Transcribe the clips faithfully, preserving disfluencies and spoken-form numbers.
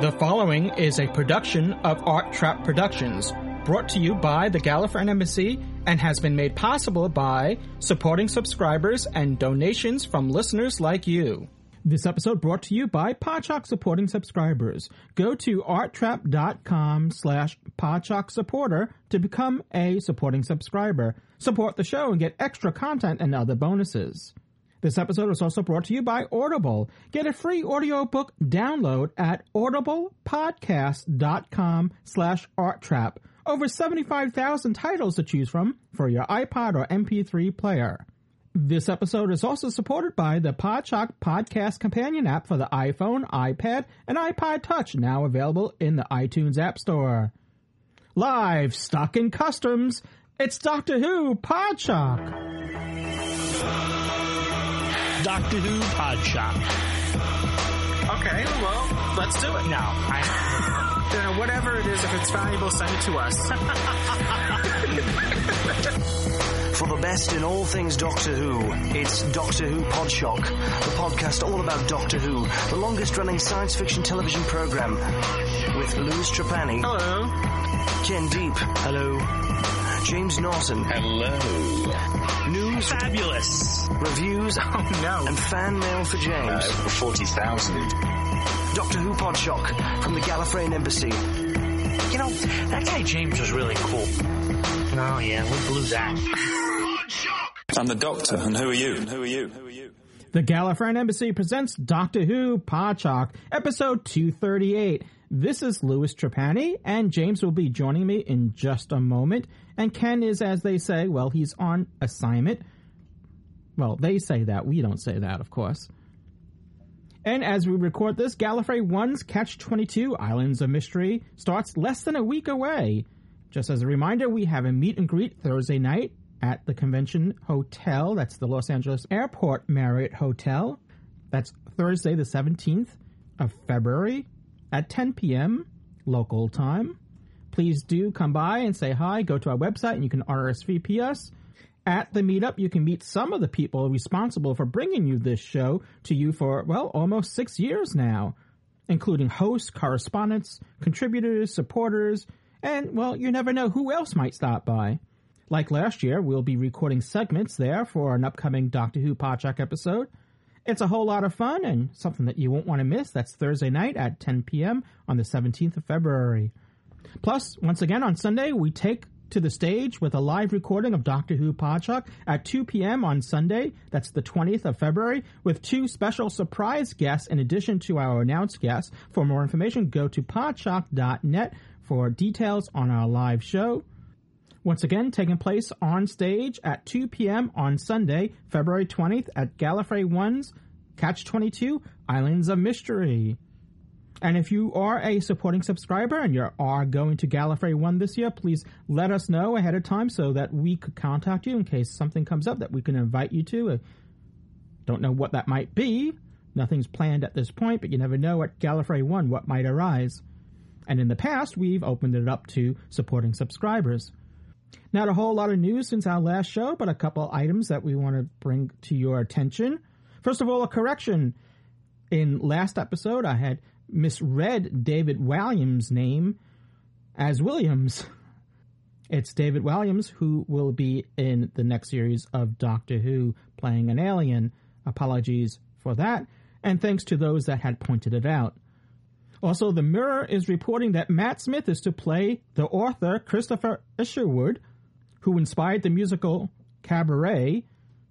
The following is a production of Art Trap Productions, brought to you by the Gallifreyan Embassy and has been made possible by supporting subscribers and donations from listeners like you. This episode brought to you by Podshock supporting subscribers. Go to arttrap.com slash Podshock supporter to become a supporting subscriber. Support the show and get extra content and other bonuses. This episode is also brought to you by Audible. Get a free audiobook download at audiblepodcast.com slash arttrap. Over seventy-five thousand titles to choose from for your iPod or M P three player. This episode is also supported by the Podshock Podcast Companion app for the iPhone, iPad, and iPod Touch, now available in the iTunes App Store. Live, stock in customs, it's Doctor Who Podshock. Doctor Who Podshock. Okay, well, let's do it now. I, you know, whatever it is, if it's valuable, send it to us. For the best in all things Doctor Who, it's Doctor Who Podshock, the podcast all about Doctor Who, the longest-running science fiction television program, with Louis Trapani. Hello. Ken Deep. Hello. James Norton. Hello. News. Fabulous. Reviews. Oh, no. And fan mail for James. Uh, over forty thousand. Doctor Who Podshock from the Gallifreyan Embassy. You know, that guy James was really cool. Oh, yeah, we blew that. I'm the Doctor, and who are you? And who are you? Who are you? The Gallifreyan Embassy presents Doctor Who Podshock, episode two thirty-eight. This is Louis Trapani, and James will be joining me in just a moment. And Ken is, as they say, well, he's on assignment. Well, they say that. We don't say that, of course. And as we record this, Gallifrey one's Catch twenty-two, Islands of Mystery, starts less than a week away. Just as a reminder, we have a meet and greet Thursday night at the Convention Hotel. That's the Los Angeles Airport Marriott Hotel. That's Thursday the seventeenth of February at ten p.m. local time. Please do come by and say hi. Go to our website and you can R S V P us. At the meetup, you can meet some of the people responsible for bringing you this show to you for, well, almost six years now, including hosts, correspondents, contributors, supporters, and, well, you never know who else might stop by. Like last year, we'll be recording segments there for an upcoming Doctor Who Podshock episode. It's a whole lot of fun and something that you won't want to miss. That's Thursday night at ten p.m. on the seventeenth of February. Plus, once again, on Sunday, we take to the stage with a live recording of Doctor Who Podshock at two p.m. on Sunday. That's the twentieth of February, with two special surprise guests in addition to our announced guests. For more information, go to podshock dot net for details on our live show. Once again, taking place on stage at two p.m. on Sunday, February twentieth at Gallifrey one's Catch twenty-two, Islands of Mystery. And if you are a supporting subscriber and you are going to Gallifrey one this year, please let us know ahead of time so that we could contact you in case something comes up that we can invite you to. I don't know what that might be. Nothing's planned at this point, but you never know at Gallifrey one what might arise. And in the past, we've opened it up to supporting subscribers. Not a whole lot of news since our last show, but a couple items that we want to bring to your attention. First of all, a correction. In last episode, I had misread David Walliams' name as Williams. It's David Walliams who will be in the next series of Doctor Who playing an alien. Apologies for that, and thanks to those that had pointed it out. Also, The Mirror is reporting that Matt Smith is to play the author Christopher Isherwood, who inspired the musical Cabaret,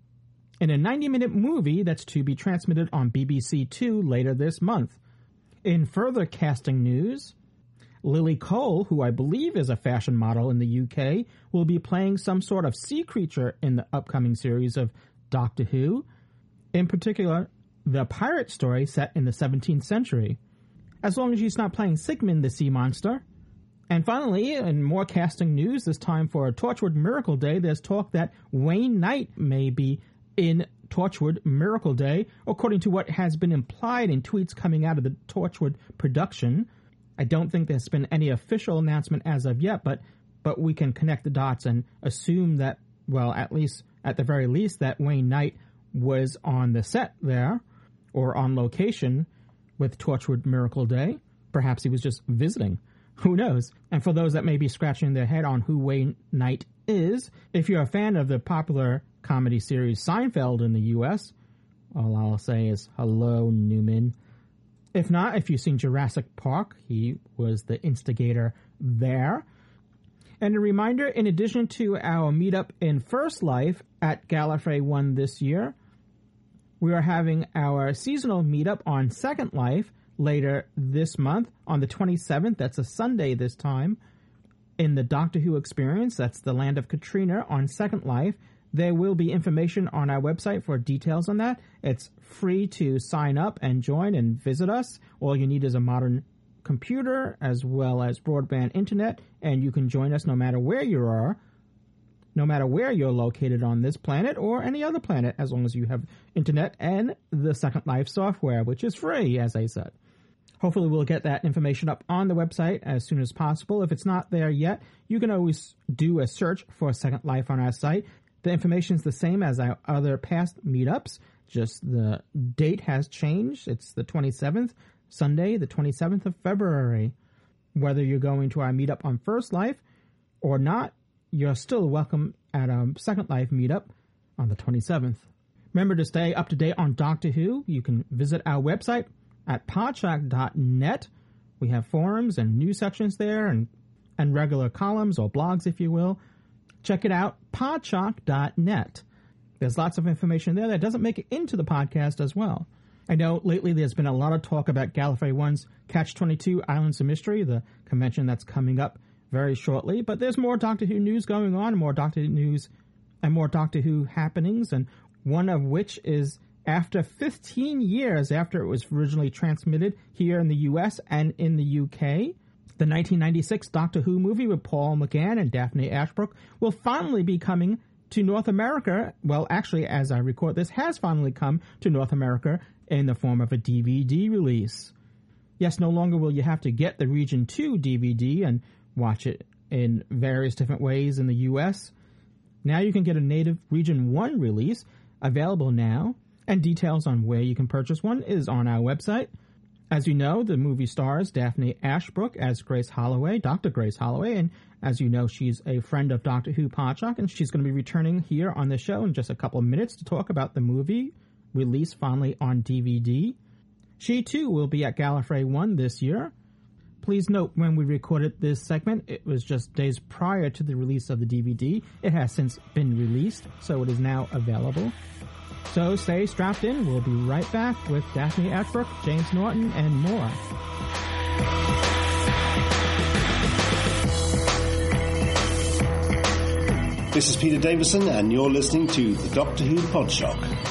in a ninety-minute movie that's to be transmitted on B B C Two later this month. In further casting news, Lily Cole, who I believe is a fashion model in the U K, will be playing some sort of sea creature in the upcoming series of Doctor Who, in particular, the pirate story set in the seventeenth century. As long as she's not playing Sigmund the sea monster. And finally, in more casting news, this time for Torchwood Miracle Day, there's talk that Wayne Knight may be in Torchwood Miracle Day, according to what has been implied in tweets coming out of the Torchwood production. I don't think there's been any official announcement as of yet, but but we can connect the dots and assume that, well, at least, at the very least, that Wayne Knight was on the set there, or on location, with Torchwood Miracle Day. Perhaps he was just visiting. Who knows? And for those that may be scratching their head on who Wayne Knight is, if you're a fan of the popular comedy series Seinfeld in the U S, all I'll say is hello, Newman. If not, if you've seen Jurassic Park, he was the instigator there. And a reminder, in addition to our meetup in First Life at Gallifrey one this year, we are having our seasonal meetup on Second Life later this month on the twenty-seventh. That's a Sunday this time. In the Doctor Who Experience, that's the Land of Katrina on Second Life. There will be information on our website for details on that. It's free to sign up and join and visit us. All you need is a modern computer as well as broadband internet, and you can join us no matter where you are, no matter where you're located on this planet or any other planet, as long as you have internet and the Second Life software, which is free, as I said. Hopefully we'll get that information up on the website as soon as possible. If it's not there yet, you can always do a search for Second Life on our site. The information is the same as our other past meetups, just the date has changed. It's the twenty-seventh, Sunday, the twenty-seventh of February. Whether you're going to our meetup on First Life or not, you're still welcome at our Second Life meetup on the twenty-seventh. Remember to stay up to date on Doctor Who. You can visit our website at podshock dot net. We have forums and news sections there and, and regular columns or blogs, if you will. Check it out, podshock dot net. There's lots of information there that doesn't make it into the podcast as well. I know lately there's been a lot of talk about Gallifrey one's Catch twenty-two Islands of Mystery, the convention that's coming up very shortly, but there's more Doctor Who news going on, more Doctor Who news and more Doctor Who happenings, and one of which is after fifteen years after it was originally transmitted here in the U S and in the U K, the nineteen ninety-six Doctor Who movie with Paul McGann and Daphne Ashbrook will finally be coming to North America. Well, actually, as I record this, has finally come to North America in the form of a D V D release. Yes, no longer will you have to get the Region two D V D and watch it in various different ways in the U S. Now you can get a native Region one release available now, and details on where you can purchase one is on our website. As you know, the movie stars Daphne Ashbrook as Grace Holloway, Doctor Grace Holloway, and as you know, she's a friend of Doctor Who Podshock, and she's going to be returning here on the show in just a couple of minutes to talk about the movie, released finally on D V D. She, too, will be at Gallifrey one this year. Please note, when we recorded this segment, it was just days prior to the release of the D V D. It has since been released, so it is now available. So stay strapped in. We'll be right back with Daphne Ashbrook, James Norton, and more. This is Peter Davison, and you're listening to the Doctor Who Podshock.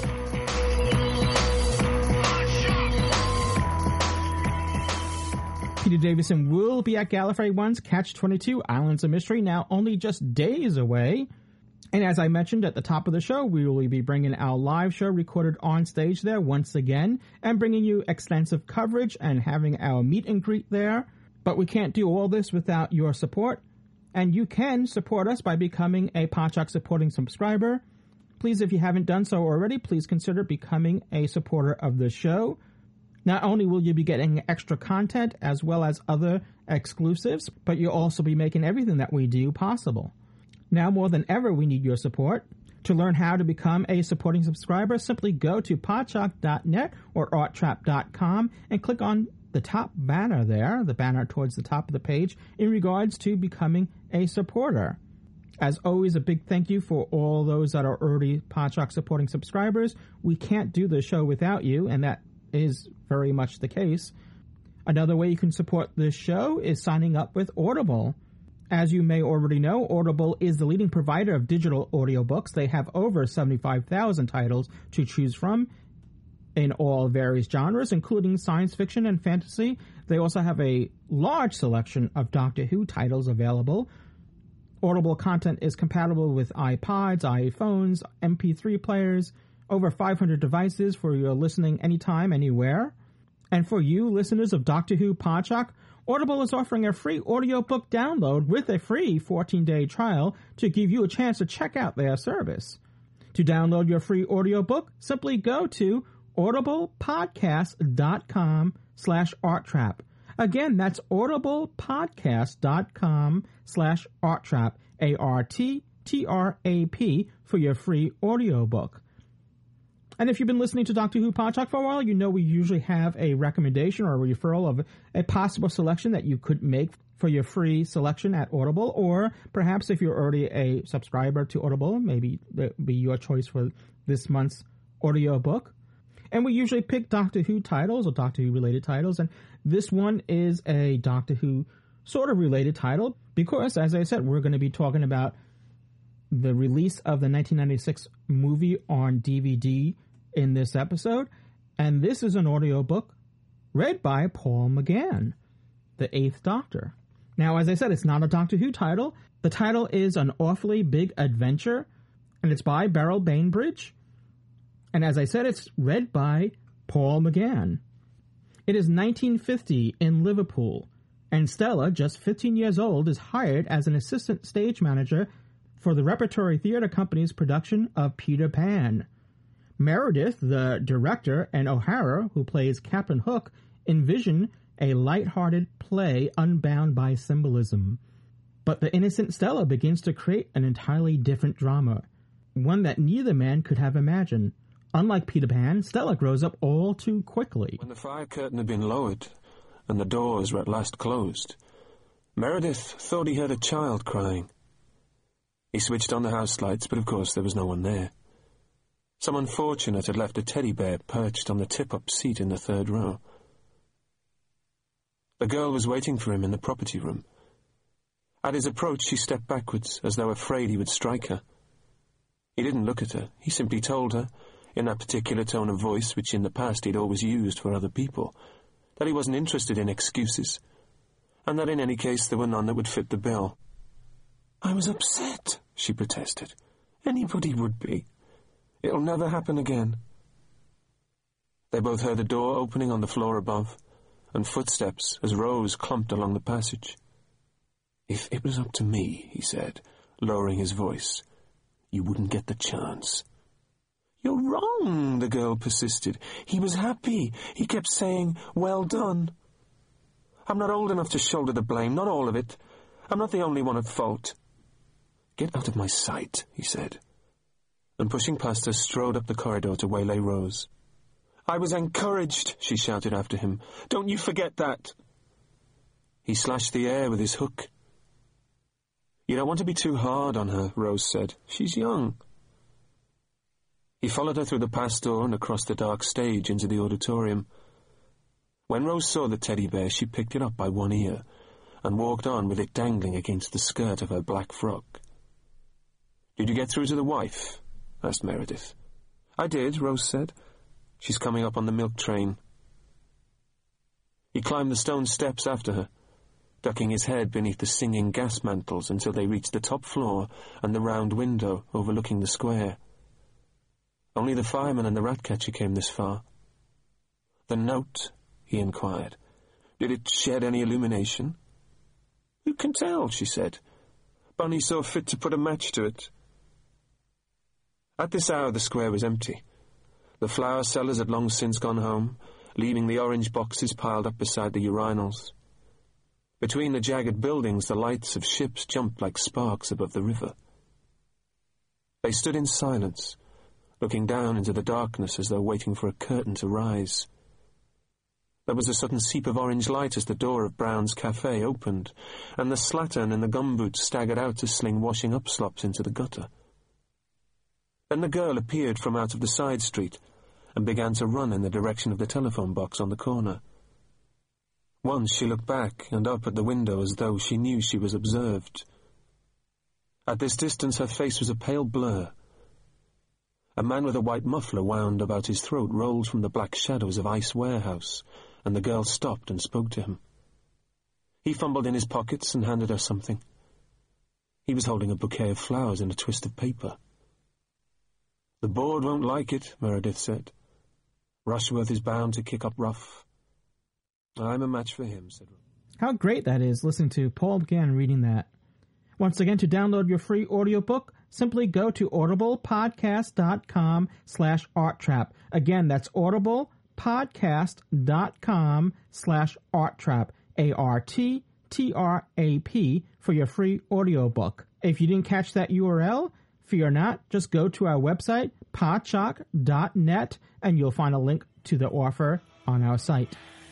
Peter Davison will be at Gallifrey one's Catch twenty-two Islands of Mystery, now only just days away. And as I mentioned at the top of the show, we will be bringing our live show recorded on stage there once again and bringing you extensive coverage and having our meet and greet there. But we can't do all this without your support, and you can support us by becoming a Podshock supporting subscriber. Please, if you haven't done so already, please consider becoming a supporter of the show. Not only will you be getting extra content as well as other exclusives, but you'll also be making everything that we do possible. Now more than ever, we need your support. To learn how to become a supporting subscriber, simply go to podshock dot net or art trap dot com and click on the top banner there, the banner towards the top of the page, in regards to becoming a supporter. As always, a big thank you for all those that are already Podshock supporting subscribers. We can't do the show without you, and that is very much the case. Another way you can support this show is signing up with Audible. As you may already know, Audible is the leading provider of digital audiobooks. They have over seventy-five thousand titles to choose from in all various genres, including science fiction and fantasy. They also have a large selection of Doctor Who titles available. Audible content is compatible with iPods, iPhones, M P three players, over five hundred devices for your listening anytime, anywhere. And for you, listeners of Doctor Who Podshock, Audible is offering a free audiobook download with a free fourteen-day trial to give you a chance to check out their service. To download your free audiobook, simply go to audiblepodcast.com slash arttrap. Again, that's audiblepodcast.com slash arttrap, A R T T R A P, for your free audiobook. And if you've been listening to Doctor Who Podshock for a while, you know we usually have a recommendation or a referral of a possible selection that you could make for your free selection at Audible, or perhaps if you're already a subscriber to Audible, maybe that would be your choice for this month's audiobook. And we usually pick Doctor Who titles or Doctor Who related titles, and this one is a Doctor Who sort of related title because, as I said, we're going to be talking about the release of the nineteen ninety-six movie on D V D in this episode, and this is an audiobook read by Paul McGann, the Eighth Doctor. Now, as I said, it's not a Doctor Who title. The title is An Awfully Big Adventure, and it's by Beryl Bainbridge. And as I said, it's read by Paul McGann. It is nineteen fifty in Liverpool, and Stella, just fifteen years old, is hired as an assistant stage manager for the Repertory Theatre Company's production of Peter Pan. Meredith, the director, and O'Hara, who plays Captain Hook, envision a light-hearted play unbound by symbolism. But the innocent Stella begins to create an entirely different drama, one that neither man could have imagined. Unlike Peter Pan, Stella grows up all too quickly. When the fire curtain had been lowered and the doors were at last closed, Meredith thought he heard a child crying. He switched on the house lights, but of course there was no one there. Some unfortunate had left a teddy bear perched on the tip-up seat in the third row. The girl was waiting for him in the property room. At his approach, she stepped backwards, as though afraid he would strike her. He didn't look at her. He simply told her, in that particular tone of voice which in the past he'd always used for other people, that he wasn't interested in excuses, and that in any case there were none that would fit the bill. "I was upset," she protested. "Anybody would be. It'll never happen again." They both heard a door opening on the floor above, and footsteps as Rose clumped along the passage. "If it was up to me," he said, lowering his voice, "you wouldn't get the chance." "You're wrong," the girl persisted. "He was happy. He kept saying, 'Well done.' I'm not old enough to shoulder the blame, not all of it. I'm not the only one at fault." "Get out of my sight," he said, and pushing past her, strode up the corridor to waylay Rose. "I was encouraged," she shouted after him. "Don't you forget that." He slashed the air with his hook. "You don't want to be too hard on her," Rose said. "She's young." He followed her through the pass door and across the dark stage into the auditorium. When Rose saw the teddy bear, she picked it up by one ear and walked on with it dangling against the skirt of her black frock. "Did you get through to the wife?" asked Meredith. "I did," Rose said. "She's coming up on the milk train." He climbed the stone steps after her, ducking his head beneath the singing gas mantles until they reached the top floor and the round window overlooking the square. Only the fireman and the rat-catcher came this far. "The note?" he inquired. "Did it shed any illumination?" "Who can tell?" she said. "Bunny saw fit to put a match to it." At this hour the square was empty. The flower sellers had long since gone home, leaving the orange boxes piled up beside the urinals. Between the jagged buildings the lights of ships jumped like sparks above the river. They stood in silence, looking down into the darkness as though waiting for a curtain to rise. There was a sudden seep of orange light as the door of Brown's Cafe opened, and the slattern in the gumboots staggered out to sling washing-up slops into the gutter. Then the girl appeared from out of the side street and began to run in the direction of the telephone box on the corner. Once she looked back and up at the window as though she knew she was observed. At this distance her face was a pale blur. A man with a white muffler wound about his throat rolled from the black shadows of Ice Warehouse, and the girl stopped and spoke to him. He fumbled in his pockets and handed her something. He was holding a bouquet of flowers in a twist of paper. "The board won't like it," Meredith said. "Rushworth is bound to kick up rough." "I'm a match for him," said Rushworth. How great that is, listening to Paul McGann reading that. Once again, to download your free audiobook, simply go to audiblepodcast.com slash arttrap. Again, that's audiblepodcast.com slash arttrap. A R T T R A P, for your free audiobook. If you didn't catch that U R L, fear not, just go to our website, podshock dot net, and you'll find a link to the offer on our site.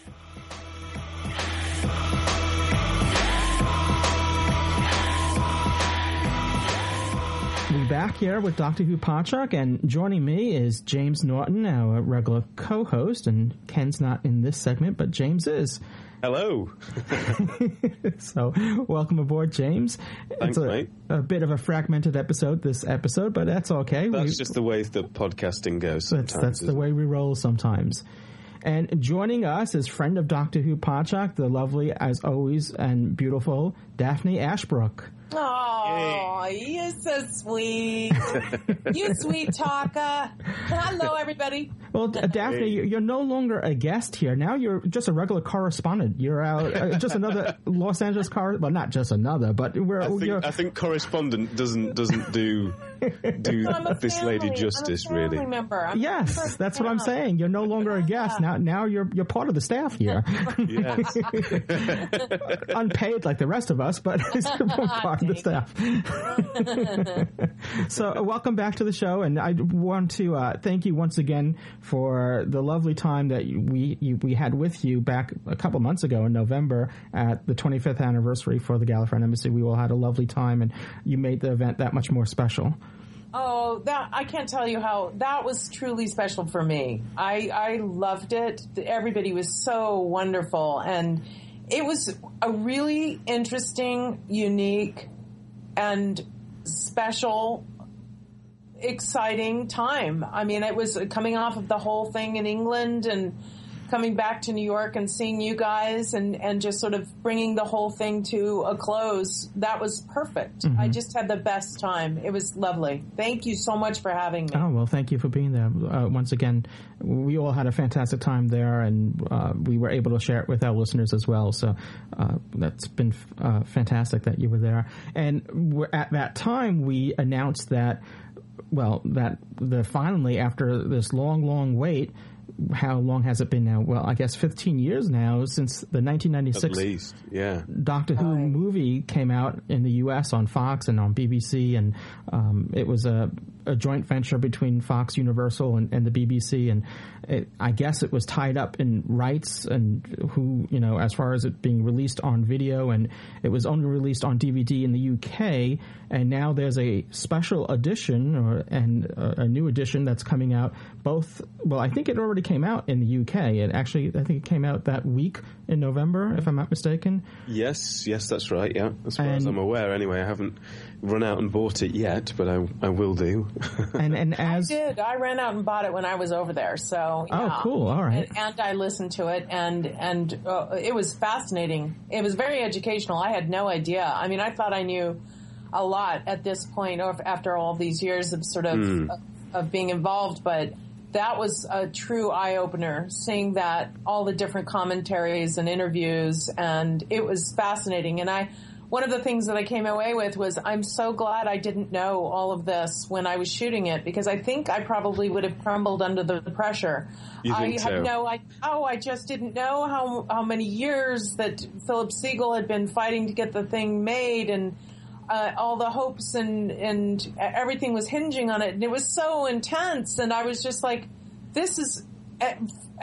We're back here with Doctor Who Podshock, and joining me is James Norton, our regular co-host, and Ken's not in this segment, but James is. Hello. So, welcome aboard, James. Thanks, it's a, mate. a bit of a fragmented episode, this episode, but that's okay. That's we, just the way the podcasting goes sometimes. That's, that's the way we roll sometimes. And joining us is friend of Doctor Who Podshock, the lovely, as always, and beautiful Daphne Ashbrook. Oh, you're so sweet. You sweet talker. Hello, everybody. Well, Daphne, you're no longer a guest here. Now you're just a regular correspondent. You're out, uh, just another Los Angeles car. Well, not just another, but we're. I think, you're, I think correspondent doesn't doesn't do do I'm this family, lady justice, I'm a family really. Member. I'm yes, that's what I'm yeah. saying. You're no longer a guest. Now, now you're you're part of the staff here. Yes. Unpaid like the rest of us, but you're part of the staff. So, uh, welcome back to the show, and I want to uh, thank you once again for the lovely time that we you, we had with you back a couple months ago in November at the twenty-fifth anniversary for the Gallifreyan Embassy. We all had a lovely time, and you made the event that much more special. Oh, that I can't tell you how that was truly special for me. I I loved it. Everybody was so wonderful, and it was a really interesting, unique, and special, exciting time. I mean, it was coming off of the whole thing in England and coming back to New York and seeing you guys and, and just sort of bringing the whole thing to a close. That was perfect. Mm-hmm. I just had the best time. It was lovely. Thank you so much for having me. Oh, well, thank you for being there. Uh, once again, we all had a fantastic time there, and uh, we were able to share it with our listeners as well. So uh, that's been uh, fantastic that you were there. And at that time, we announced that, well, that the finally, after this long, long wait, how long has it been now? Well, I guess fifteen years now since the nineteen ninety-six At least, yeah. Doctor Who right. movie came out in the U S on Fox and on B B C, and um, it was a, a joint venture between Fox, Universal, and, and the B B C, and it, I guess it was tied up in rights and who, you know, as far as it being released on video, and it was only released on D V D in the U K, and now there's a special edition or and a, a new edition that's coming out. Both, well, I think it already came out in the U K. It actually, I think it came out that week in November, if I'm not mistaken. Yes, yes, that's right, yeah. As far and, as I'm aware, anyway. I haven't run out and bought it yet, but I, I will do. and and as I did. I ran out and bought it when I was over there, so yeah. Oh, cool, all right. And, and I listened to it, and, and uh, it was fascinating. It was very educational. I had no idea. I mean, I thought I knew a lot at this point, or after all these years of sort of, mm. of, of being involved, but that was a true eye-opener, seeing that, all the different commentaries and interviews, and it was fascinating. And I, one of the things that I came away with was, I'm so glad I didn't know all of this when I was shooting it, because I think I probably would have crumbled under the pressure. You think I so? had no, I, oh, I just didn't know how how many years that Philip Siegel had been fighting to get the thing made, and Uh, all the hopes and, and everything was hinging on it. And it was so intense. And I was just like, this is a-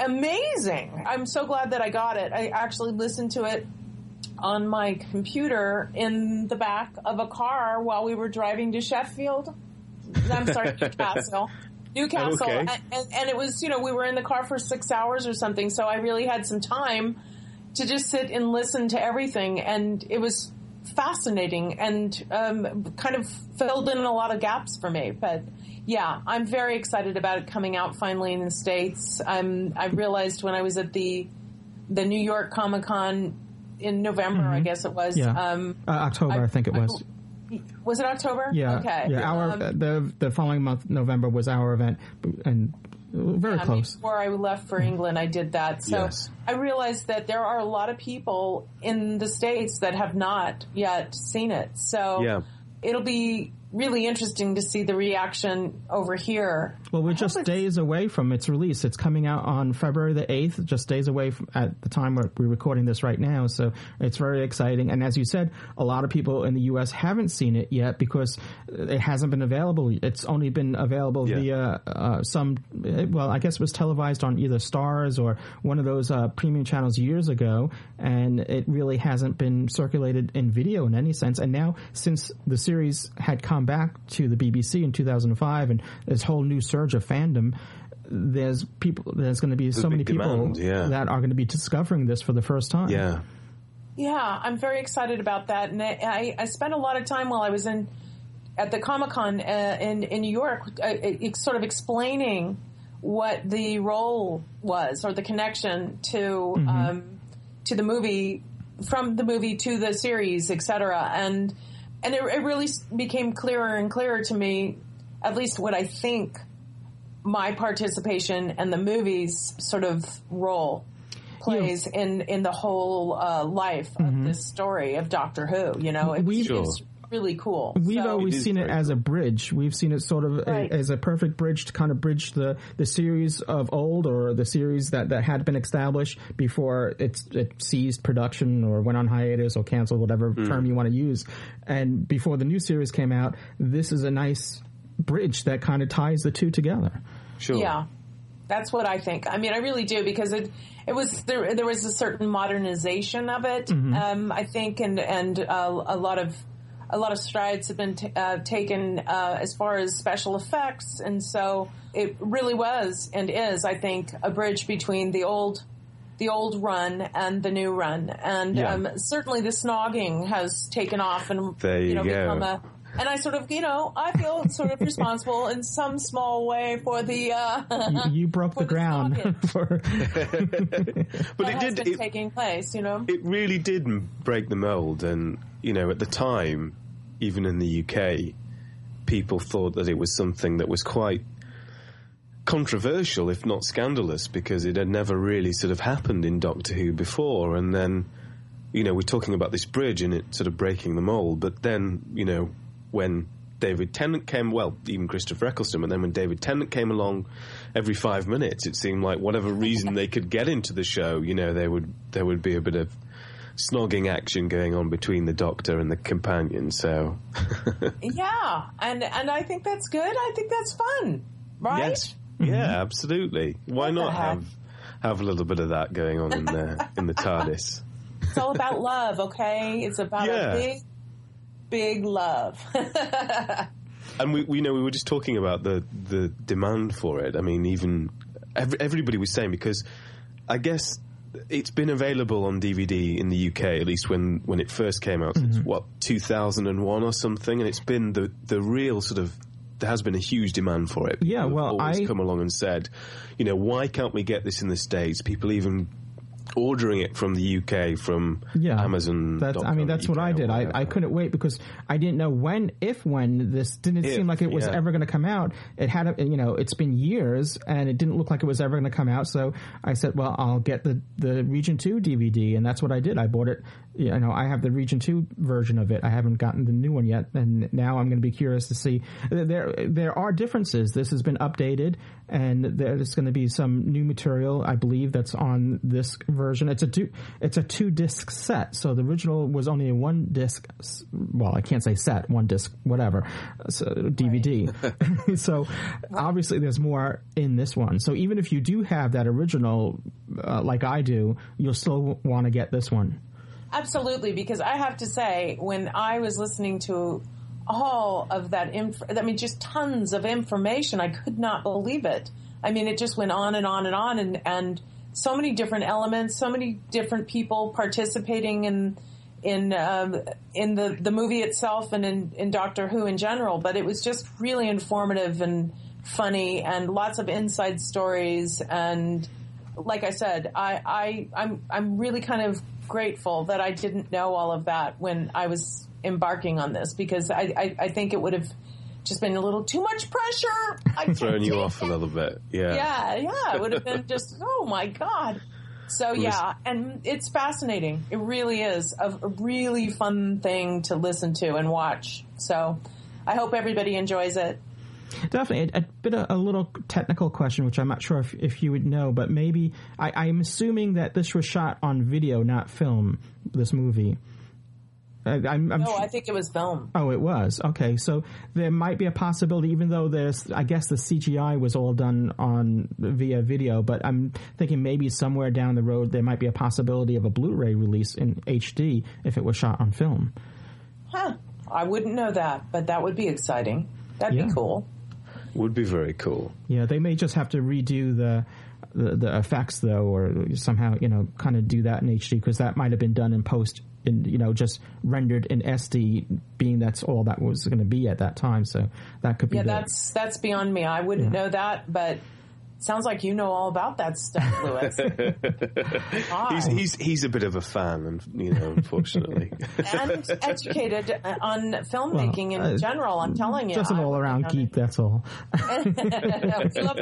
amazing. I'm so glad that I got it. I actually listened to it on my computer in the back of a car while we were driving to Sheffield. I'm sorry, Newcastle. Newcastle. Okay. And, and, and it was, you know, we were in the car for six hours or something. So I really had some time to just sit and listen to everything. And it was fascinating and um, kind of filled in a lot of gaps for me. But yeah, I'm very excited about it coming out finally in the States. I'm, I realized when I was at the the New York Comic Con in November, mm-hmm. I guess it was. Yeah. Um, uh, October, I, I think it was. I, was it October? Yeah. Okay. Yeah. Our um, the the following month, November, was our event, and very yeah, close. Before I left for England, I did that. So yes. I realized that there are a lot of people in the States that have not yet seen it. So yeah. it'll be really interesting to see the reaction over here. Well, we're just days away from its release. It's coming out on February the eighth, just days away from, at the time we're, we're recording this right now. So it's very exciting. And as you said, a lot of people in the U S haven't seen it yet because it hasn't been available. It's only been available yeah. via uh, some, well, I guess it was televised on either Stars or one of those uh, premium channels years ago. And it really hasn't been circulated in video in any sense. And now, since the series had come back to the B B C in two thousand five and this whole new surge of fandom, there's people. There's going to be There's so many demand, people yeah. that are going to be discovering this for the first time. Yeah, yeah, I'm very excited about that, and I, I spent a lot of time while I was in at the Comic-Con uh, in in New York, uh, sort of explaining what the role was or the connection to mm-hmm. um, to the movie, from the movie to the series, et cetera, and and it, it really became clearer and clearer to me, at least what I think my participation and the movie's sort of role plays yeah. in, in the whole uh, life mm-hmm. of this story of Doctor Who. You know, it's, We've, it's really cool. We've so, always it seen it as a bridge. We've seen it sort of right. a, as a perfect bridge to kind of bridge the, the series of old, or the series that, that had been established before it's, it ceased production or went on hiatus or canceled, whatever mm. term you want to use. And before the new series came out, this is a nice bridge that kind of ties the two together. Sure. Yeah. That's what I think. I mean, I really do, because it it was there. There was a certain modernization of it, mm-hmm. um, I think, and and uh, a lot of a lot of strides have been t- uh, taken uh, as far as special effects, and so it really was and is, I think, a bridge between the old the old run and the new run, and yeah. um, certainly the snogging has taken off and there you, you know go. become a. And I sort of, you know, I feel sort of responsible in some small way for the. Uh, you, you broke the, the ground for. But that it has did been it, taking place, you know. It really did break the mold, and you know, at the time, even in the U K, people thought that it was something that was quite controversial, if not scandalous, because it had never really sort of happened in Doctor Who before, and then, you know, we're talking about this bridge and it sort of breaking the mold, but then, you know. When David Tennant came, well, even Christopher Eccleston, but then when David Tennant came along, every five minutes, it seemed like whatever reason they could get into the show, you know, there would there would be a bit of snogging action going on between the Doctor and the companion. So, yeah, and and I think that's good. I think that's fun, right? Yes, mm-hmm. yeah, absolutely. Why not have have a little bit of that going on in the in the TARDIS? It's all about love, okay? It's about yeah. a big. Big love. And we, we know we were just talking about the, the demand for it. I mean, even every, everybody was saying, because I guess it's been available on D V D in the U K, at least when, when it first came out, mm-hmm. since, what, two thousand one or something, and it's been the, the real sort of, there has been a huge demand for it. People yeah, well, have always I... come along and said, you know, why can't we get this in the States? People even ordering it from the U K from yeah, Amazon. That's, I mean, that's what I did. I, I couldn't wait because I didn't know when, if when this didn't if, seem like it was yeah. ever going to come out. It had, you know, it's been years and it didn't look like it was ever going to come out. So I said, well, I'll get the, the Region two D V D, and that's what I did. I bought it. You know, I have the Region two version of it. I haven't gotten the new one yet, and now I'm going to be curious to see. There, there are differences. This has been updated, and there's going to be some new material, I believe, that's on this version. It's a two, it's a two disc set. So the original was only a one disc. Well, I can't say set, one disc, whatever. So D V D. Right. So obviously, there's more in this one. So even if you do have that original, uh, like I do, you'll still want to get this one. Absolutely, because I have to say, when I was listening to all of that, inf- I mean, just tons of information, I could not believe it. I mean, it just went on and on and on, and, and so many different elements, so many different people participating in in um, in the, the movie itself and in, in Doctor Who in general. But it was just really informative and funny, and lots of inside stories. And like I said, I, I I'm I'm really kind of grateful that I didn't know all of that when I was embarking on this, because I, I, I think it would have just been a little too much pressure. I thrown you off a little bit. Yeah. Yeah, yeah. It would have been just, oh my God. So yeah, and it's fascinating. It really is a, a really fun thing to listen to and watch. So I hope everybody enjoys it. Definitely. A, a bit of a little technical question, which I'm not sure if, if you would know, but maybe I, I'm assuming that this was shot on video, not film, this movie. I, I'm, I'm no, sh- I think it was film. Oh, it was. Okay, so there might be a possibility, even though there's, I guess the C G I was all done on via video, but I'm thinking maybe somewhere down the road there might be a possibility of a Blu-ray release in H D if it was shot on film. Huh. I wouldn't know that, but that would be exciting. That'd Yeah. be cool. Would be very cool. Yeah, they may just have to redo the the, the effects, though, or somehow, you know, kind of do that in H D, because that might have been done in post, in, you know, just rendered in S D, being that's all that was going to be at that time. So that could be Yeah, the, that's that's beyond me. I wouldn't Yeah. know that, but sounds like you know all about that stuff, Louis. he's, he's he's a bit of a fan, and you know, unfortunately, And educated on filmmaking Well, uh, in general, I'm telling you. just an I all around wouldn't know geek. That's all. that. We love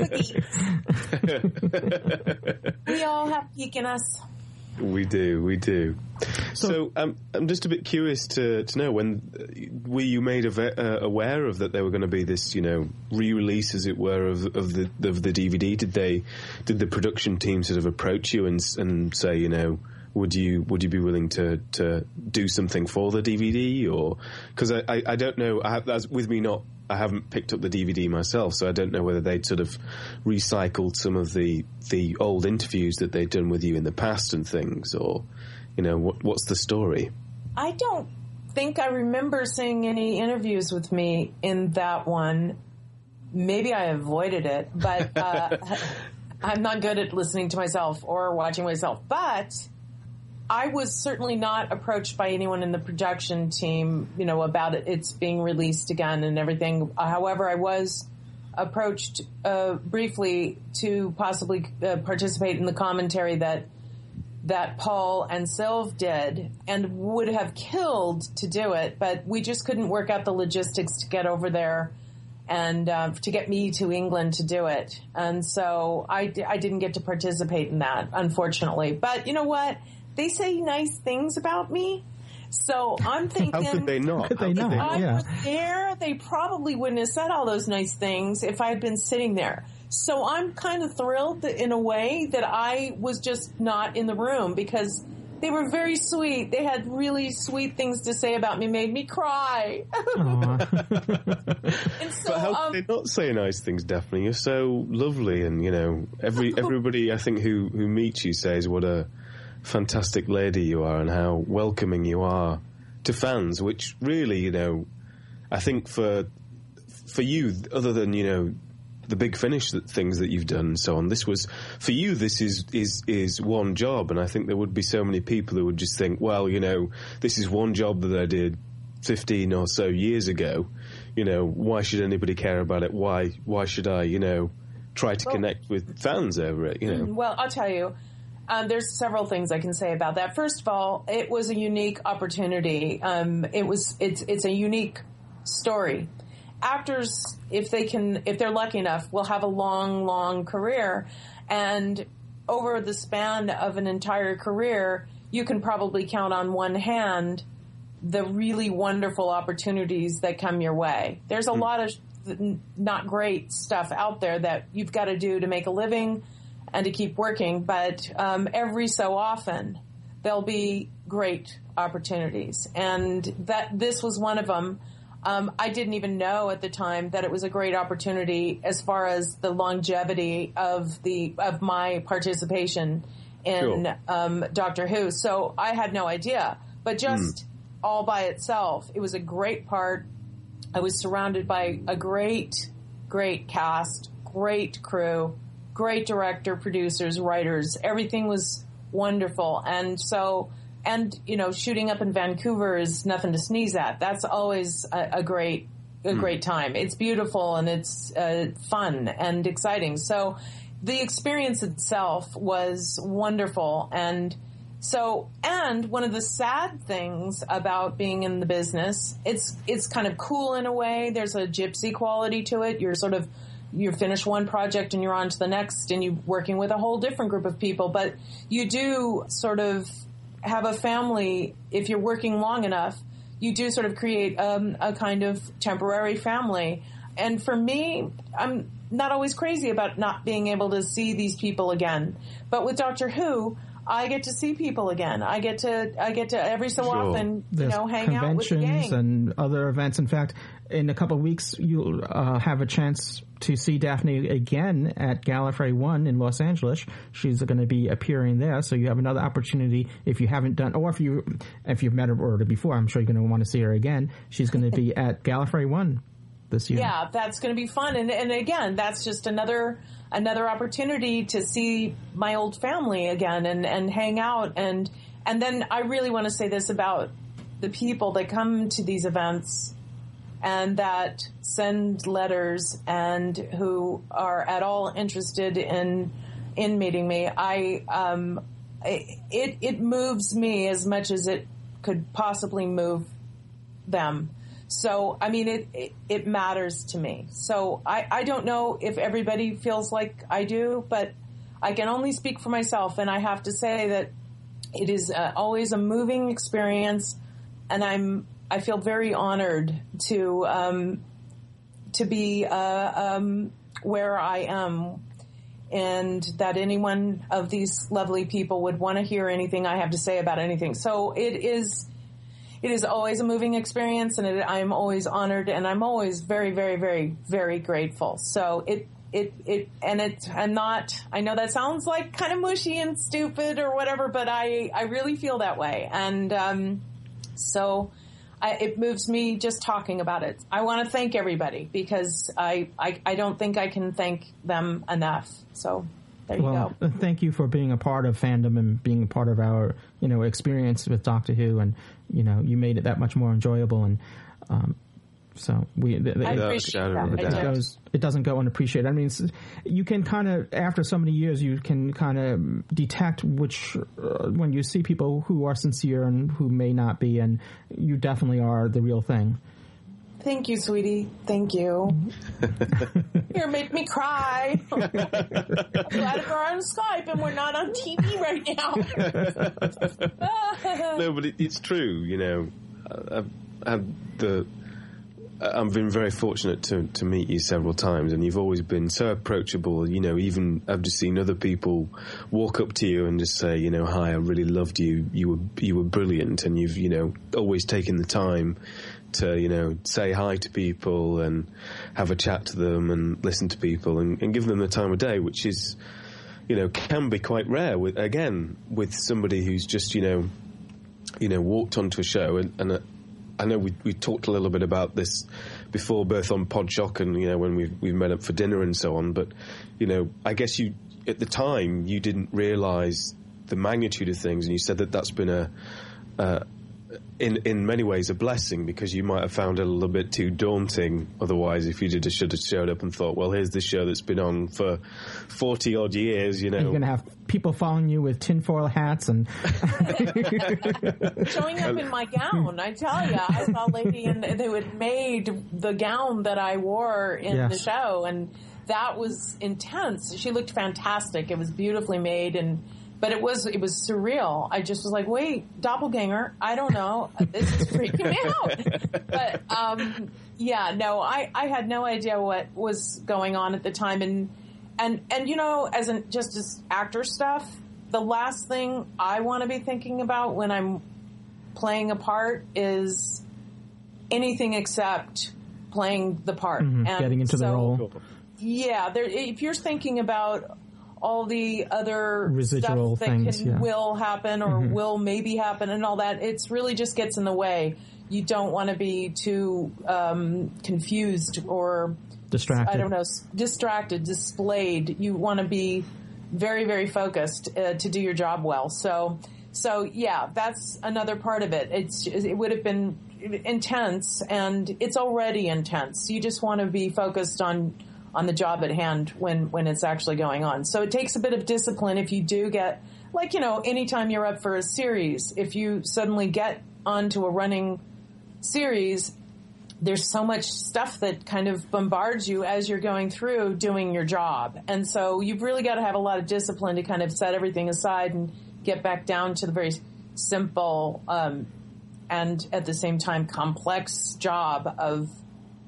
the geeks. We all have geek in us. we do, we do. So, um, I'm just a bit curious to to know, when uh, were you made ava- uh, aware of that there were going to be this, you know, re-release, as it were, of of the of the D V D? Did they did the production team sort of approach you and and say, you know, would you would you be willing to to do something for the D V D? Or because I, I I don't know, I have, that's with me not. I haven't picked up the D V D myself, so I don't know whether they'd sort of recycled some of the the old interviews that they'd done with you in the past and things, or, you know, what what's the story? I don't think I remember seeing any interviews with me in that one. Maybe I avoided it, but uh, I'm not good at listening to myself or watching myself. But I was certainly not approached by anyone in the production team, you know, about it, it's being released again and everything. However, I was approached uh, briefly to possibly uh, participate in the commentary that that Paul and Sylv did, and would have killed to do it, but we just couldn't work out the logistics to get over there and uh, to get me to England to do it. And so I, I didn't get to participate in that, unfortunately. But you know what? They say nice things about me. So I'm thinking, How could they not? Could they How not? if I Yeah. was there, they probably wouldn't have said all those nice things if I had been sitting there. So I'm kind of thrilled that, in a way, that I was just not in the room, because they were very sweet. They had really sweet things to say about me, made me cry. And so, But how um, could they not say nice things, Daphne? You're so lovely, and you know, every everybody I think who who meets you says what a fantastic lady you are and how welcoming you are to fans. Which really, you know, I think for for you, other than, you know, the Big Finish that things that you've done and so on, this was, for you, this is, is, is one job. And I think there would be so many people who would just think, well, you know, this is one job that I did fifteen or so years ago. You know, why should anybody care about it? Why, why should I, you know, try to Well- connect with fans over it, you know? Well, I'll tell you, um, there's several things I can say about that. First of all, it was a unique opportunity. Um, it was, it's, it's a unique story. Actors, if they can, if they're lucky enough, will have a long, long career. And over the span of an entire career, you can probably count on one hand the really wonderful opportunities that come your way. There's a lot of th- not great stuff out there that you've got to do to make a living and to keep working. But um, every so often, there'll be great opportunities. And that this was one of them. Um, I didn't even know at the time that it was a great opportunity as far as the longevity of the of my participation in Sure. um, Doctor Who. So I had no idea. But just all by itself, it was a great part. I was surrounded by a great, great cast, great crew, great director, producers, writers. Everything was wonderful. And so... And, you know, shooting up in Vancouver is nothing to sneeze at. That's always a, a great, a Mm. great time. It's beautiful and it's uh, fun and exciting. So the experience itself was wonderful. And so, and one of the sad things about being in the business, it's, it's kind of cool in a way. There's a gypsy quality to it. You're sort of, you finish one project and you're on to the next and you're working with a whole different group of people. But you do sort of have a family. If you're working long enough, you do sort of create um, a kind of temporary family. and for me, I'm not always crazy about not being able to see these people again. But with Doctor Who, I get to see people again. I get to, I get to every so Sure. often, There's you know, hang out with the conventions gang. and other events. In fact, in a couple of weeks, you'll uh, have a chance to see Daphne again at Gallifrey One in Los Angeles. She's going to be appearing there, so you have another opportunity if you haven't done, or if you if you've met her already before. I'm sure you're going to want to see her again. She's going to be at Gallifrey One this year. Yeah, that's going to be fun. And, and again, that's just another another opportunity to see my old family again and, and hang out. And and then I really want to say this about the people that come to these events and that send letters and who are at all interested in in meeting me. I um, it it moves me as much as it could possibly move them. So, I mean, it, it, it matters to me. So I, I don't know if everybody feels like I do, but I can only speak for myself. And I have to say that it is uh, always a moving experience. And I'm, I feel very honored to, um, to be, uh, um, where I am, and that any one of these lovely people would want to hear anything I have to say about anything. So it is, It is always a moving experience, and it, I'm always honored, and I'm always very, very, very, very grateful. So it, it, it, and it, I'm not, I know that sounds like kind of mushy and stupid or whatever, but I, I really feel that way. And, um, so I, it moves me just talking about it. I want to thank everybody because I, I, I don't think I can thank them enough. So there you well, go. Thank you for being a part of fandom and being a part of our, you know, experience with Doctor Who, and you know, you made it that much more enjoyable, and um, so we. Th- th- I it, appreciate that. it, I goes, it doesn't go unappreciated. I mean, it's, you can kind of, after so many years, you can kind of detect which uh, when you see people who are sincere and who may not be, and you definitely are the real thing. Thank you, sweetie. Thank you. You're make me cry. I'm glad we're on Skype and we're not on T V right now. No, but it, it's true. You know, I've had the. I've been very fortunate to to meet you several times, and you've always been so approachable. You know, even I've just seen other people walk up to you and just say, you know, hi, I really loved you. You were you were brilliant, and you've you know always taken the time to, you know, say hi to people and have a chat to them and listen to people and, and give them the time of day, which is, you know, can be quite rare with, again, with somebody who's just, you know, you know, walked onto a show. And, and uh, I know we we talked a little bit about this before, both on Podshock and, you know, when we we met up for dinner and so on. But, you know, I guess you, at the time, you didn't realise the magnitude of things, and you said that that's been a, uh, in in many ways a blessing, because you might have found it a little bit too daunting otherwise if you just should have showed up and thought, well, here's this show that's been on for forty odd years, you know. You're going to have people following you with tinfoil hats and showing up in my gown. I tell you, I saw a lady and they had made the gown that I wore in yes. the show, and that was intense. She looked fantastic. It was beautifully made, and But it was it was surreal. I just was like, wait, doppelganger, I don't know. This is freaking me out. But, um, yeah, no, I, I had no idea what was going on at the time. And, and, and you know, as an, just as actor stuff, the last thing I want to be thinking about when I'm playing a part is anything except playing the part. Mm-hmm, and getting into so, the role. Yeah, there, if you're thinking about all the other residual stuff that things, can yeah. will happen or mm-hmm. will maybe happen and all that, it's really just gets in the way. You don't want to be too um, confused or distracted. I don't know, distracted, displayed. You want to be very, very focused uh, to do your job well. So, so yeah, that's another part of it. It's it would have been intense, and it's already intense. You just want to be focused on. on the job at hand when, when it's actually going on. So it takes a bit of discipline if you do get, like, you know, anytime you're up for a series, if you suddenly get onto a running series, there's so much stuff that kind of bombards you as you're going through doing your job. And so you've really got to have a lot of discipline to kind of set everything aside and get back down to the very simple um, and at the same time complex job of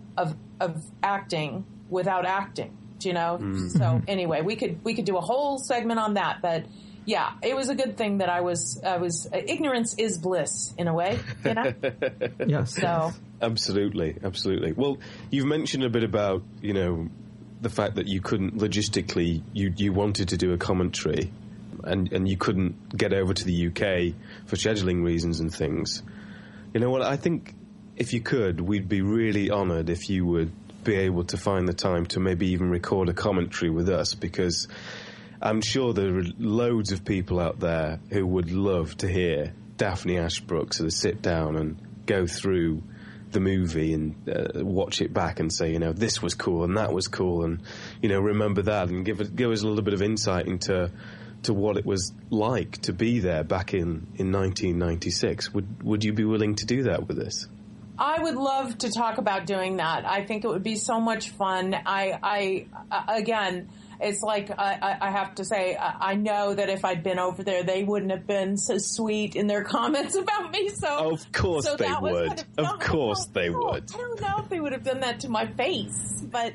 of of acting without acting. Do you know? Mm. So anyway, we could we could do a whole segment on that, but yeah, it was a good thing that I was I was uh, ignorance is bliss in a way, you know. Yes. So absolutely, absolutely. Well, you've mentioned a bit about you know the fact that you couldn't logistically you you wanted to do a commentary, and and you couldn't get over to the U K for scheduling reasons and things. You know what? I think if you could, we'd be really honoured if you would be able to find the time to maybe even record a commentary with us, because I'm sure there are loads of people out there who would love to hear Daphne Ashbrook sort of sit down and go through the movie and uh, watch it back and say, you know, this was cool and that was cool, and you know, remember that, and give it, give us a little bit of insight into to what it was like to be there back in, in nineteen ninety-six. Would would you be willing to do that with us? I would love to talk about doing that. I think it would be so much fun. I, I uh, again, it's like I, I have to say, I know that if I'd been over there, they wouldn't have been so sweet in their comments about me. So of course so they would. Kind of, of course they know. would. I don't know if they would have done that to my face, but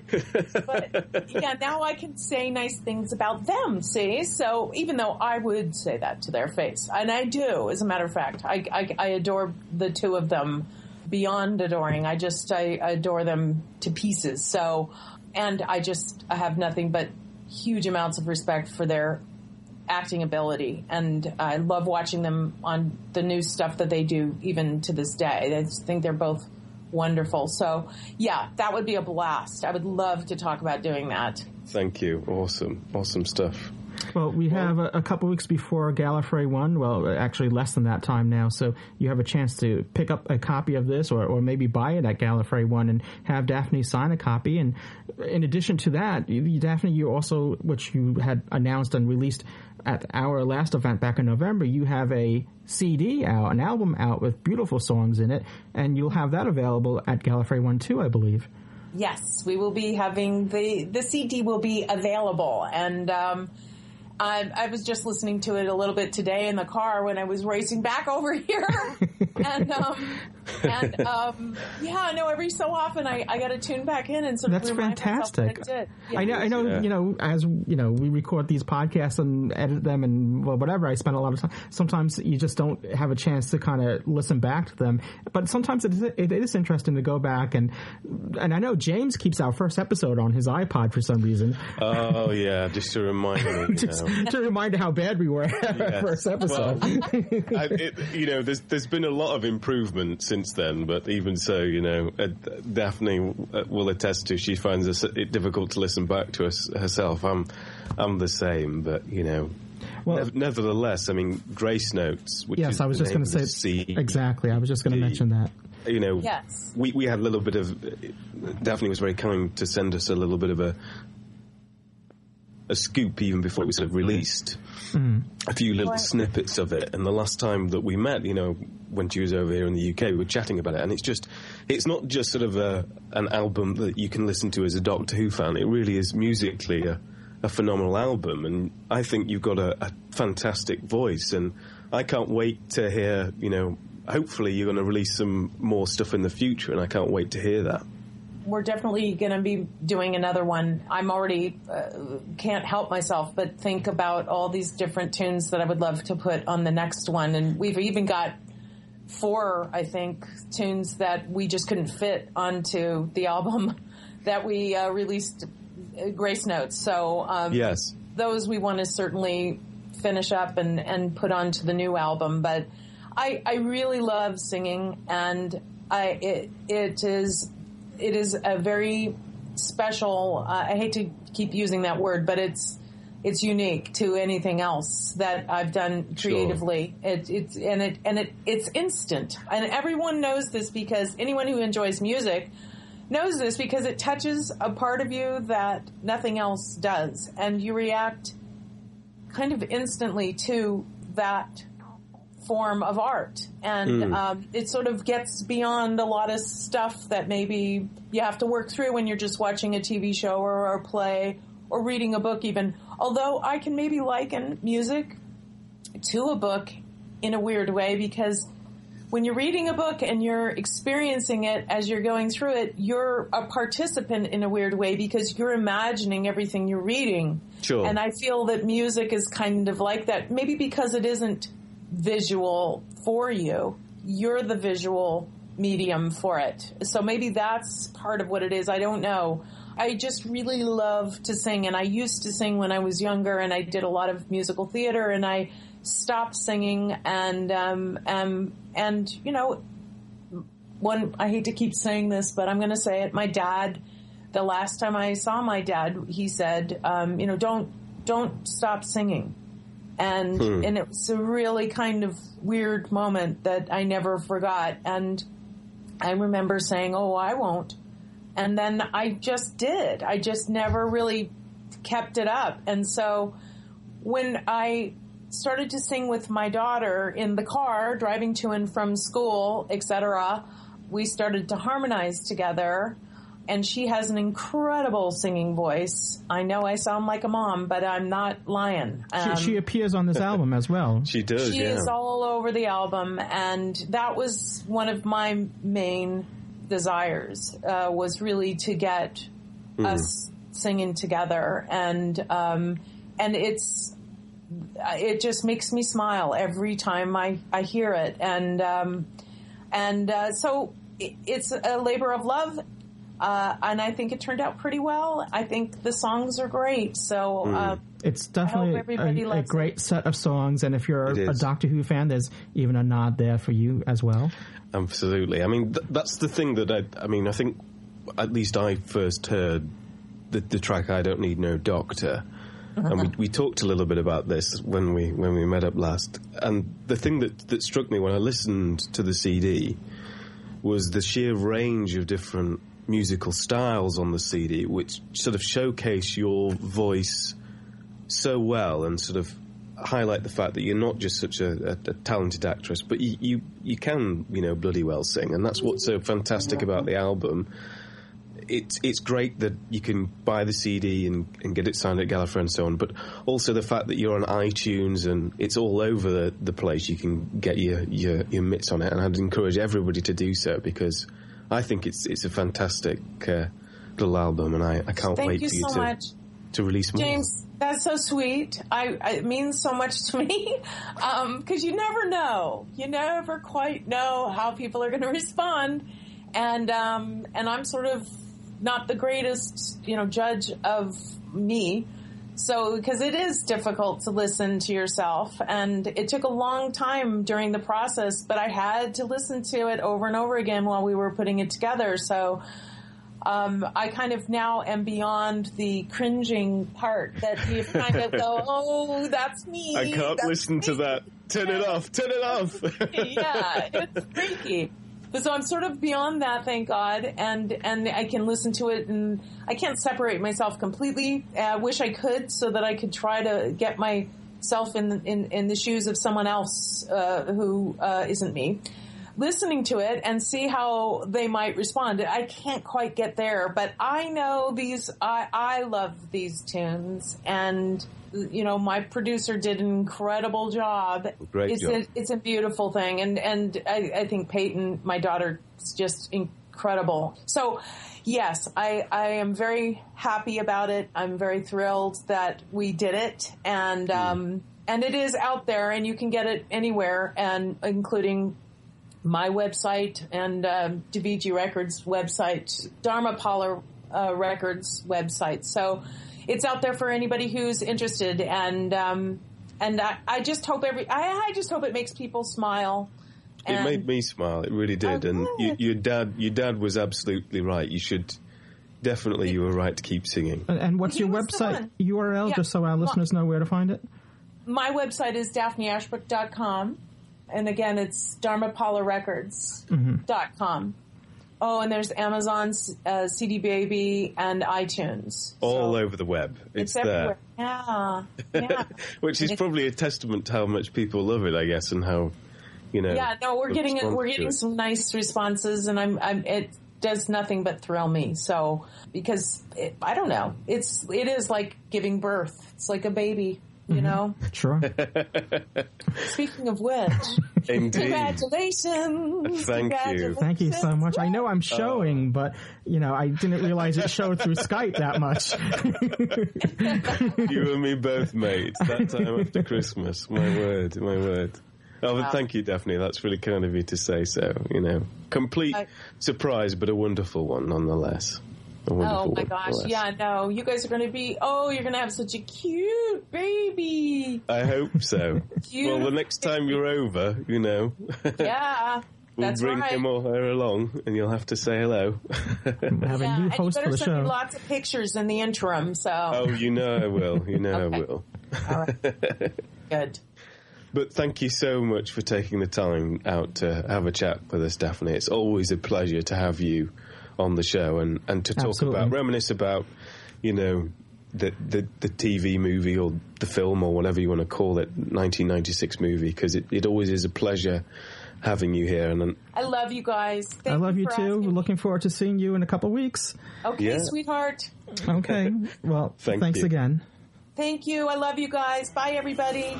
but yeah, now I can say nice things about them. See, so even though I would say that to their face, and I do, as a matter of fact, I I, I adore the two of them. Beyond adoring. I just, I adore them to pieces. So, and I just I have nothing but huge amounts of respect for their acting ability. And I love watching them on the new stuff that they do even to this day. I just think they're both wonderful. So yeah, that would be a blast. I would love to talk about doing that. Thank you. Awesome. Awesome stuff. Well, we have a, a couple weeks before Gallifrey one. Well, actually less than that time now. So you have a chance to pick up a copy of this, or, or maybe buy it at Gallifrey one and have Daphne sign a copy. And in addition to that, you, Daphne, you also, which you had announced and released at our last event back in November, you have a C D out, an album out with beautiful songs in it, and you'll have that available at Gallifrey one too, I believe. Yes, we will be having the the C D will be available, and um, I, I was just listening to it a little bit today in the car when I was racing back over here, and um, and um, yeah, no, every so often I, I got to tune back in and sort That's of remind fantastic. myself what I did. Yeah. I know, I know, Yeah. you know, as you know, we record these podcasts and edit them and well, whatever. I spend a lot of time. Sometimes you just don't have a chance to kind of listen back to them. But sometimes it is, it is interesting to go back and and I know James keeps our first episode on his iPod for some reason. Oh yeah, just to remind me. You just know. to remind how bad we were at our Yes. first episode. Well, I, it, you know, there's there's been a lot of improvement since then, but even so, you know, uh, Daphne will attest to she finds it difficult to listen back to us herself. I'm I'm the same, but you know. Well, Nev- nevertheless, I mean, Grace Notes. Which yes, is I was the just going name to of the say C D. exactly. I was just going to mention that. You know, Yes. we we had a little bit of. Daphne was very kind to send us a little bit of a a scoop even before it was sort of released. Mm. A few little Right. snippets of it, and the last time that we met, you know, when she was over here in the U K, we were chatting about it, and it's just, it's not just sort of a an album that you can listen to as a Doctor Who fan. It really is musically a, a phenomenal album, and I think you've got a, a fantastic voice, and I can't wait to hear, you know, hopefully you're going to release some more stuff in the future, and I can't wait to hear that. We're definitely going to be doing another one. I'm already uh, can't help myself but think about all these different tunes that I would love to put on the next one. And we've even got four, I think, tunes that we just couldn't fit onto the album that we uh, released, uh, Grace Notes. So um, Yes. those we want to certainly finish up and, and put onto the new album. But I, I really love singing, and I it it is it is a very special. Uh, I hate to keep using that word, but it's it's unique to anything else that I've done creatively. Sure. It, it's and it and it it's instant, and everyone knows this because anyone who enjoys music knows this because it touches a part of you that nothing else does, and you react kind of instantly to that form of art, and Mm. um, it sort of gets beyond a lot of stuff that maybe you have to work through when you're just watching a T V show or a play or reading a book even. Although I can maybe liken music to a book in a weird way, because when you're reading a book and you're experiencing it as you're going through it, you're a participant in a weird way because you're imagining everything you're reading. Sure. And I feel that music is kind of like that, maybe because it isn't visual for you. You're the visual medium for it. So maybe that's part of what it is. I don't know. I just really love to sing, and I used to sing when I was younger, and I did a lot of musical theater, and I stopped singing, and um, um and you know, one I hate to keep saying this, but I'm going to say it. My dad, the last time I saw my dad, he said, um, you know, don't don't stop singing, and hmm. and it was a really kind of weird moment that I never forgot, and I remember saying, oh, I won't. And then I just did. I just never really kept it up. And so when I started to sing with my daughter in the car, driving to and from school, et cetera, we started to harmonize together. And she has an incredible singing voice. I know I sound like a mom, but I'm not lying. Um, she, she appears on this album as well. She does, She yeah. is all over the album. And that was one of my main desires, uh, was really to get mm. us singing together. And, um, and it's, it just makes me smile every time I, I hear it. And, um, and, uh, so it, it's a labor of love. Uh, and I think it turned out pretty well. I think the songs are great. So, uh, it's definitely a, a great it. set of songs. And if you're a, a Doctor Who fan, there's even a nod there for you as well. Absolutely. I mean, th- that's the thing that I, I mean, I think at least I first heard the, the track I Don't Need No Doctor. Uh-huh. And we, we talked a little bit about this when we when we met up last. And the thing that, that struck me when I listened to the C D was the sheer range of different musical styles on the C D, which sort of showcase your voice so well and sort of highlight the fact that you're not just such a, a, a talented actress, but you, you you can, you know, bloody well sing, and that's what's so fantastic about the album. It's it's great that you can buy the C D and, and get it signed at Gallifrey and so on, but also the fact that you're on iTunes and it's all over the, the place. You can get your, your your mitts on it, and I'd encourage everybody to do so because I think it's it's a fantastic uh, little album, and I, I can't Thank wait you for you so to much. to release more. James, that's so sweet. I, I it means so much to me because um, you never know. You never quite know how people are going to respond, and um, and I'm sort of not the greatest, you know, judge of me. So, because it is difficult to listen to yourself, and it took a long time during the process, but I had to listen to it over and over again while we were putting it together. So, um, I kind of now am beyond the cringing part that you kind of go, oh, that's me. I can't that's listen me. to that. Turn it off. Turn it off. Yeah, it's freaky. So I'm sort of beyond that, thank God, and and I can listen to it, and I can't separate myself completely. I wish I could, so that I could try to get myself in in, in the shoes of someone else uh, who uh, isn't me, listening to it and see how they might respond. I can't quite get there, but I know these. I I love these tunes, and you know, my producer did an incredible job. Great it's job. A, it's a beautiful thing. And, and I, I think Peyton, my daughter, is just incredible. So, yes, I, I am very happy about it. I'm very thrilled that we did it. And, mm. um, and it is out there, and you can get it anywhere, and including my website and um, D V G Records website, Dharmapala uh, Records website. So, it's out there for anybody who's interested, and um, and I, I just hope every I, I just hope it makes people smile. It made me smile. It really did. And you, your dad, your dad was absolutely right. You should definitely. You were right to keep singing. And, and what's He your was website fun. U R L, Yeah. just so our listeners know where to find it? My website is daphne ashbrook dot com, and again, it's dharmapala records dot com. Oh, and there's Amazon, uh, C D Baby, and iTunes. All So over the web. It's, It's there. everywhere. Yeah, yeah. Which is And probably a testament to how much people love it, I guess, and how, you know. Yeah, no, we're getting respond we're to getting it. some nice responses, and I'm, I'm it does nothing but thrill me. So because it, I don't know, it's it is like giving birth. It's like a baby. you know? Sure. Speaking of which, Indeed. Congratulations. Thank you. Thank you so much. I know I'm showing, but, you know, I didn't realize it showed through Skype that much. You and me both, mate. That time after Christmas. My word, my word. Oh, Wow. thank you, Daphne. That's really kind of you to say so. You know, complete I- surprise, but a wonderful one nonetheless. A wonderful Oh my one, gosh, nonetheless. yeah, no, you guys are going to be, oh, you're going to have such a cute baby. I hope so. Cute. Well, the next time you're over, you know, Yeah, we'll that's bring right. him or her along, and you'll have to say hello. Have a Yeah, new and you host better for the send me show. lots of pictures in the interim, so. Oh, you know I will. You know Okay. I will. All right. Good. But thank you so much for taking the time out to have a chat with us, Daphne. It's always a pleasure to have you on the show and, and to talk Absolutely. about, reminisce about, you know, the, the the T V movie or the film or whatever you want to call it, nineteen ninety-six movie, because it, it always is a pleasure having you here. And then, I love you guys. Thank I love you for too. asking We're me. looking forward to seeing you in a couple of weeks. Okay, Yeah. sweetheart. Okay. Well, Thank thanks you. again. Thank you. I love you guys. Bye, everybody.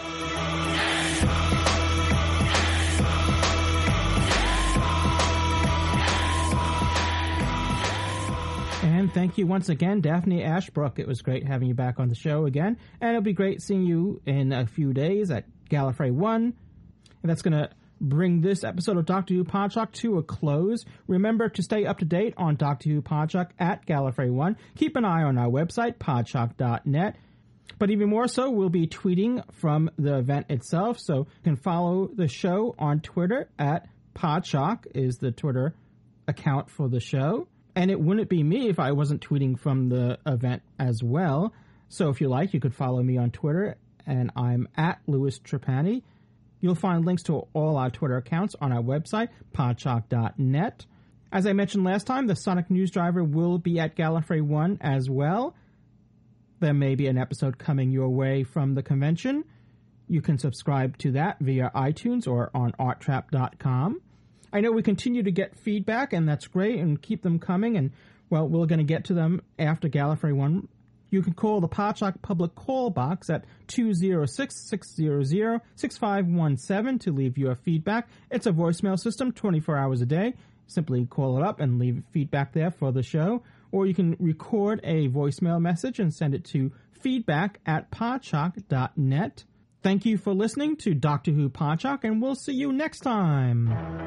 And thank you once again, Daphne Ashbrook. It was great having you back on the show again. And it'll be great seeing you in a few days at Gallifrey one. And that's going to bring this episode of Doctor Who Podshock to a close. Remember to stay up to date on Doctor Who Podshock at Gallifrey one. Keep an eye on our website, podshock dot net. But even more so, we'll be tweeting from the event itself. So you can follow the show on Twitter at Podshock is the Twitter account for the show. And it wouldn't be me if I wasn't tweeting from the event as well. So if you like, you could follow me on Twitter, and I'm at Louis Trapani. You'll find links to all our Twitter accounts on our website, podshock dot net. As I mentioned last time, the Sonic News Driver will be at Gallifrey one as well. There may be an episode coming your way from the convention. You can subscribe to that via iTunes or on art trap dot com. I know we continue to get feedback, and that's great, and keep them coming, and, well, we're going to get to them after Gallifrey one. You can call the Podshock public call box at two oh six, six hundred, six five one seven to leave your feedback. It's a voicemail system twenty-four hours a day. Simply call it up and leave feedback there for the show. Or you can record a voicemail message and send it to feedback at podshock dot net. Thank you for listening to Doctor Who Podshock, and we'll see you next time.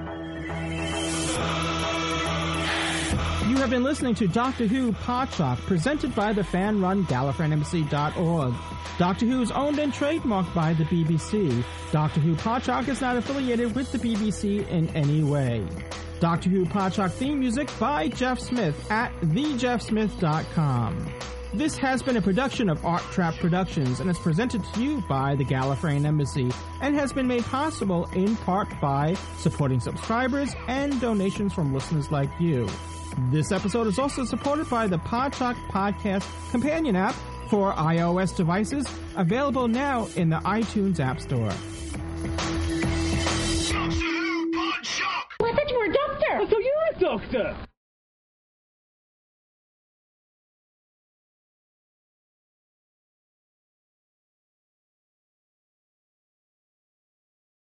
You have been listening to Doctor Who Podshock, presented by the fan-run Gallifreyan Embassy dot org. Doctor Who is owned and trademarked by the B B C. Doctor Who Podshock is not affiliated with the B B C in any way. Doctor Who Podshock theme music by Jeff Smith at the jeff smith dot com. This has been a production of Art Trap Productions and is presented to you by the Gallifreyan Embassy and has been made possible in part by supporting subscribers and donations from listeners like you. This episode is also supported by the Podshock Podcast Companion app for iOS devices, available now in the iTunes App Store.